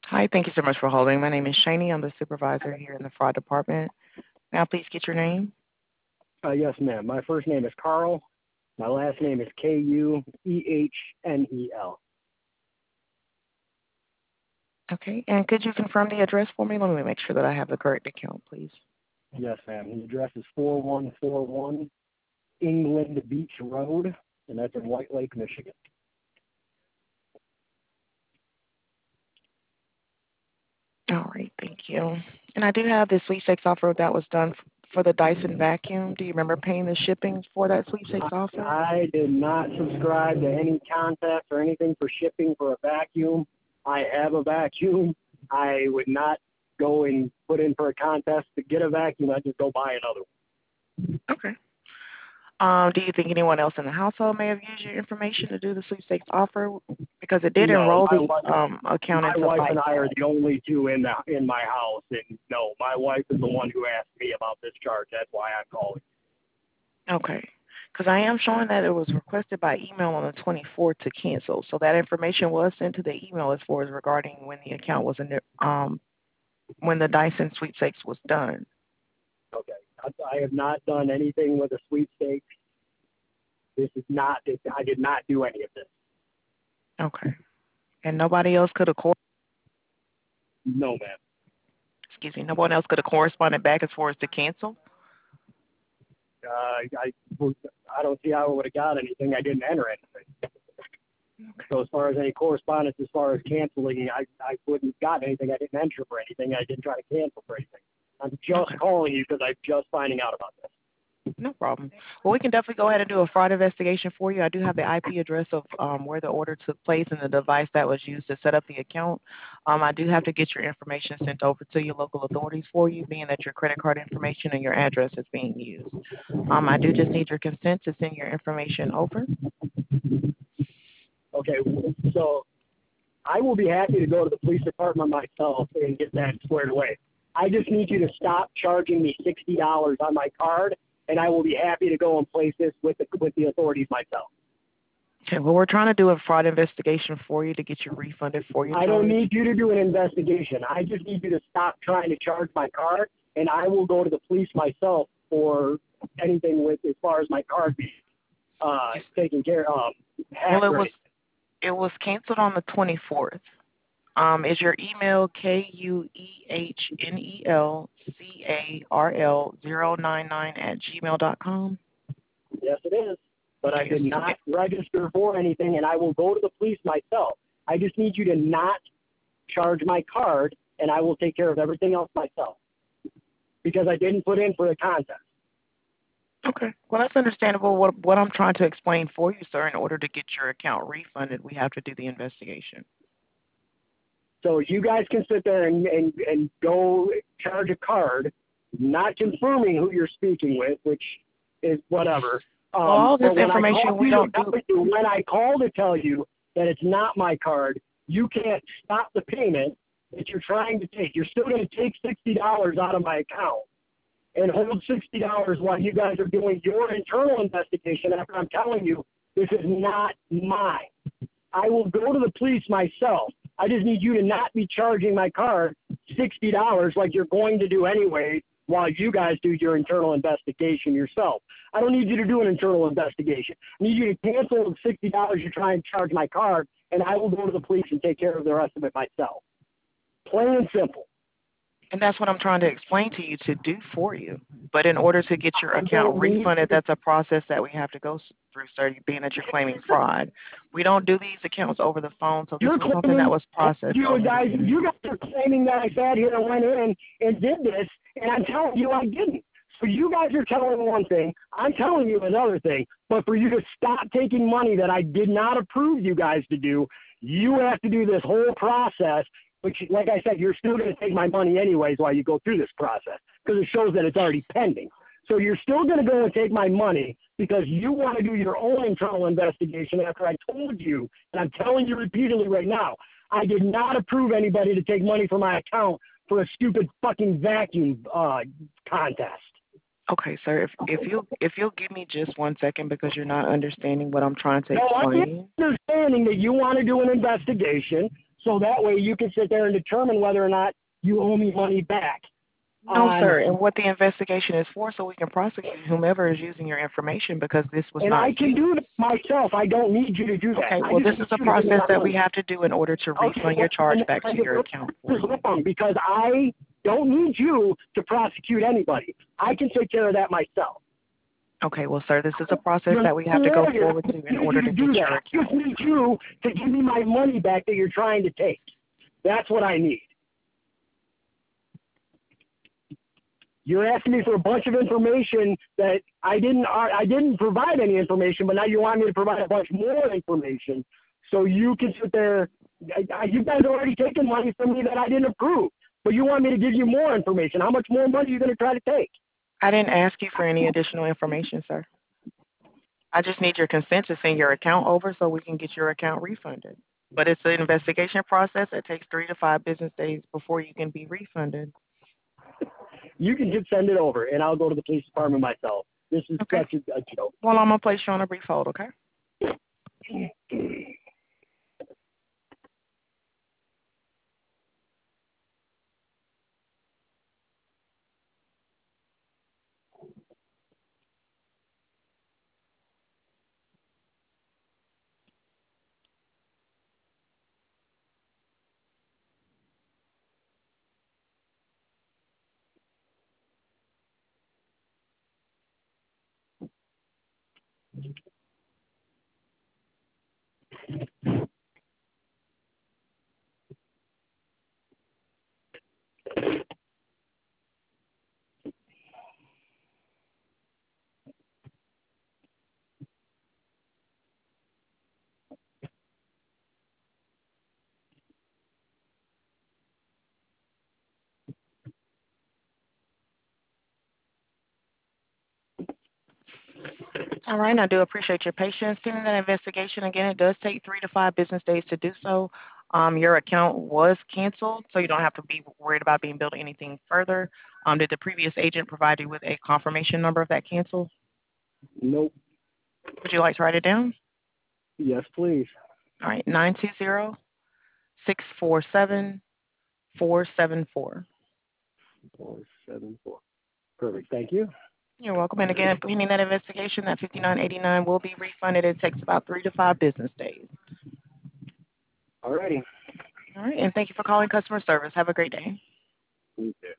Hi, thank you so much for holding. My name is Shani. I'm the supervisor here in the fraud department. Now, please get your name. Yes, ma'am. My first name is Carl. My last name is Kuehnel. Okay, and could you confirm the address for me? Let me make sure that I have the correct account, please. Yes, ma'am. The address is 4141 England Beach Road, and that's in White Lake, Michigan. All right, thank you. And I do have this sweepstakes offer that was done for the Dyson vacuum. Do you remember paying the shipping for that sweepstakes offer? I did not subscribe to any contest or anything for shipping for a vacuum. I have a vacuum. I would not go and put in for a contest to get a vacuum. I'd just go buy another one. Okay. Do you think anyone else in the household may have used your information to do the sweepstakes offer? Because it did No, enroll the account my into wife and I are LifePad. the only two in my house, and no, my wife is the one who asked me about this charge. That's why I'm calling. Okay. Because I am showing that it was requested by email on the 24th to cancel. So that information was sent to the email as far as regarding when the account was in when the Dyson sweepstakes was done. Okay, I have not done anything with a sweepstakes. This is not. I did not do any of this. Okay. And nobody else could have No, ma'am. no one else could have corresponded back as far as to cancel? I don't see how I would have got anything. I didn't enter anything. So as far as any correspondence, as far as canceling, I wouldn't have got anything. I didn't enter for anything. I didn't try to cancel for anything. I'm just calling you because I'm just finding out about this. No problem. Well, we can definitely go ahead and do a fraud investigation for you. I do have the IP address of where the order took place and the device that was used to set up the account. I do have to get your information sent over to your local authorities for you, being that your credit card information and your address is being used. I do just need your consent to send your information over. Okay, so I will be happy to go to the police department myself and get that squared away. I just need you to stop charging me $60 on my card, and I will be happy to go and place this with the authorities myself. Okay, well, we're trying to do a fraud investigation for you to get you refunded for your I don't need you to do an investigation. I just need you to stop trying to charge my card, and I will go to the police myself for anything with as far as my card being taken care of. Well, it was canceled on the 24th. Is your email KUEHNELCARL099 Yes, it is. But I did not register for anything, and I will go to the police myself. I just need you to not charge my card, and I will take care of everything else myself because I didn't put in for the contest. Okay. Well, that's understandable. What I'm trying to explain for you, sir, in order to get your account refunded, we have to do the investigation. So you guys can sit there and go charge a card, not confirming who you're speaking with, which is whatever. All this information we don't do. When I call to tell you that it's not my card, you can't stop the payment that you're trying to take. You're still going to take $60 out of my account and hold $60 while you guys are doing your internal investigation after I'm telling you this is not mine. I will go to the police myself. I just need you to not be charging my card $60 like you're going to do anyway while you guys do your internal investigation yourself. I don't need you to do an internal investigation. I need you to cancel the $60 you're trying to charge my card, and I will go to the police and take care of the rest of it myself. Plain and simple. And that's what I'm trying to explain to you to do for you. But in order to get your account refunded, that's a process that we have to go through, sir, being that you're claiming fraud. We don't do these accounts over the phone, so this was something that was processed. You guys are claiming that I sat here and went in and did this, and I'm telling you I didn't. So you guys are telling one thing, I'm telling you another thing, but for you to stop taking money that I did not approve you guys to do, you have to do this whole process, which, like I said, you're still going to take my money anyways while you go through this process because it shows that it's already pending. So you're still going to go and take my money because you want to do your own internal investigation after I told you, and I'm telling you repeatedly right now, I did not approve anybody to take money from my account for a stupid fucking vacuum contest. Okay, sir, if you'll give me just 1 second because you're not understanding what I'm trying to explain. I'm understanding that you want to do an investigation. so that way you can sit there and determine whether or not you owe me money back. No, sir. And what the investigation is for, so we can prosecute whomever is using your information because this was And not I can you. do that myself. I don't need you to do that. Okay, well, this is a process that we have to do in order to Okay, refund your charge back to your account for you. wrong, because I don't need you to prosecute anybody. I can take care of that myself. Okay, well, sir, this is a process that we have to go forward to in order to get your I account. just need you to give me my money back that you're trying to take. That's what I need. You're asking me for a bunch of information that I didn't provide any information, but now you want me to provide a bunch more information so you can sit there. You guys already taken money from me that I didn't approve, but you want me to give you more information. How much more money are you going to try to take? I didn't ask you for any additional information, sir. I just need your consent to send your account over so we can get your account refunded. But it's an investigation process. It takes 3 to 5 business days before you can be refunded. You can just send it over, and I'll go to the police department myself. This is Okay. such a joke. Well, I'm going to place you on a brief hold, okay? All right, I do appreciate your patience. During that investigation, again, it does take 3 to 5 business days to do so. Your account was canceled, so you don't have to be worried about being billed anything further. Did the previous agent provide you with a confirmation number of that cancel? Nope. Would you like to write it down? Yes, please. All right, 920-647-474. 474. Perfect. Thank you. You're welcome. And again, pending that investigation, that 5989 will be refunded. It takes about 3 to 5 business days. All righty. All right, and thank you for calling customer service. Have a great day. You too.